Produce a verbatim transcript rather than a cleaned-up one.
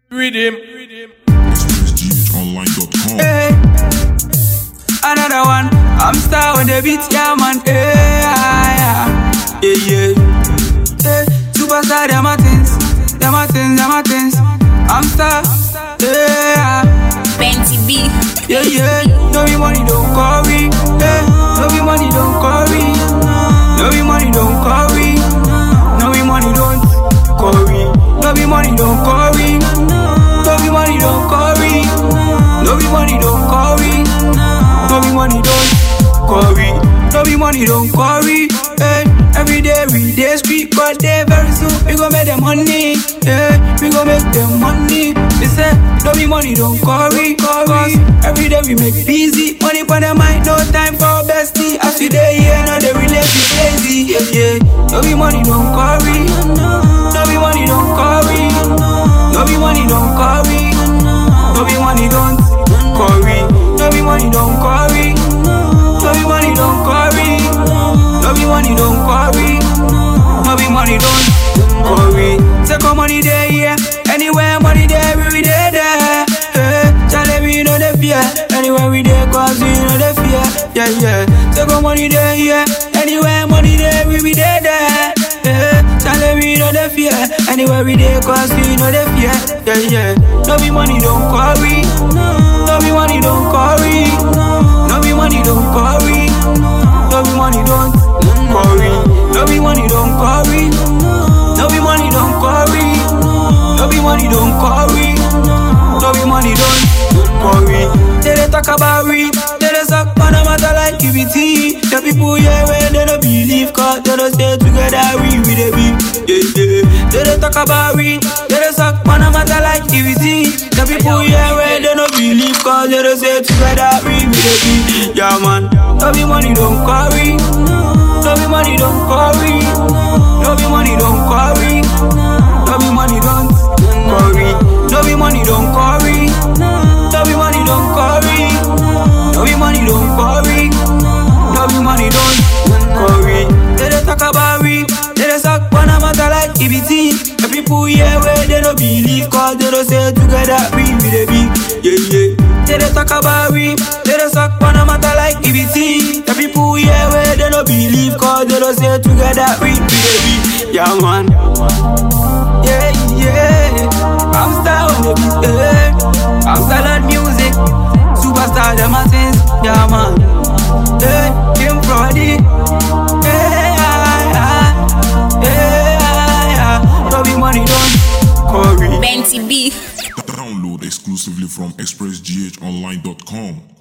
Rhythm. express g h online dot com. Hey, another one. I'm star with the beat, yeah man. Hey, yeah, yeah, yeah. Hey, superstar, them my things, them my things, them my things. I'm star. Yeah, Benty B. yeah, yeah. No be money, don't call me. Hey, no be money, don't call me. No be money, don't call me. No be money, don't call me. No be money, don't call me. No be money, don't call me. No be money, don't call me. No be money, don't call me. No be money, don't call me. Hey, every day we day street, but day very soon we gon' make them money. Yeah, we gon' make them money. They say no be money, don't call me. Cause every day we make busy. Money for the mind, no time for bestie. As we day here, now they relate be lazy. Yeah, yeah. No be money, don't call me. No be money, don't call me. No be money, don't call me. No be money, don't call me. No be money, don't call me. No be money, don't call me. No be money, don't call me. No be money, don't call me. Second money there, yeah. Anywhere money there, we be there, there. Hey, tell me no the fear. Anywhere we there, cause we know the fear. Yeah, yeah. Second money there, yeah. Anywhere money there, we be there, there. Hey, tell me no the fear. Anywhere we there, cause we know the fear. Yeah, yeah. No be money, don't call me. No be money, don't call me. No be money, don't call me. No be money, don't call me. No be money, don't call me. No be money, don't call me. No be money, don't call me. No be money, don't call me. They dey talk about we, they dey suck on a matter like Q B T. The people here where they don't believe, cause they don't stay together, we we dey be. Yeah, yeah. They dey talk about we, they dey suck on a matter like Q B T. The people here where they don't believe, cause they don't stay together, we we dey be. Yeah man, no be money, don't call me. No be money, don't call me. No be money, don't call me. No be money, don't call me. No be money, don't call me. No be money, don't call me. No be money, don't call me. No be money, don't call me. They dey talk about we, they dey suck on a matter like E B T. The people here where they don't believe, cause they don't stay together, we we dey be. Yeah, yeah. They dey talk about we, they dey suck on a matter like E B T. The people here where they don't believe, cause they don't stay together, we we dey be. Yeah man. Yeah, yeah. I'm star on the beat, eh. I'm star on music. Superstar, them my things, yeah man. Hey, Kim Brody. Hey, yeah, yeah. Hey, yeah, yeah. No be money, don't call me. Benty B. Download exclusively from express g h online dot com.